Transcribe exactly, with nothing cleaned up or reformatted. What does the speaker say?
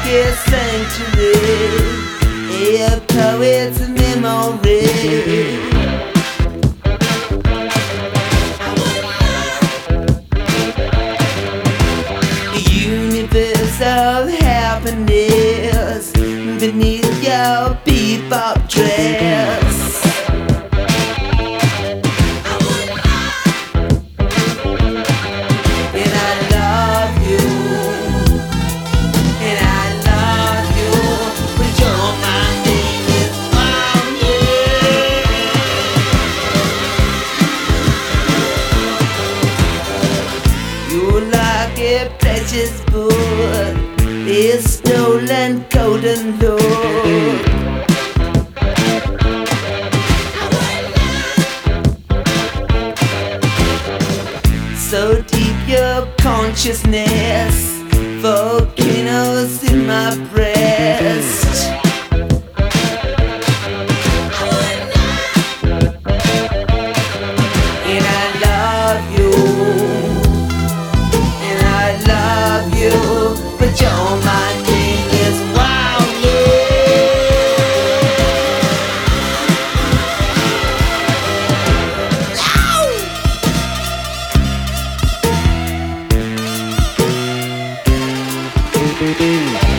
a sanctuary, a poet's memory. Universal happiness beneath your bebop dress. And I love you, and I love you, but you're my name is on you. You're like a precious book, a stolen golden lord. So deep your consciousness, volcanoes in my breast. And I love you, and I love you, but you're my name is wild. Yeah.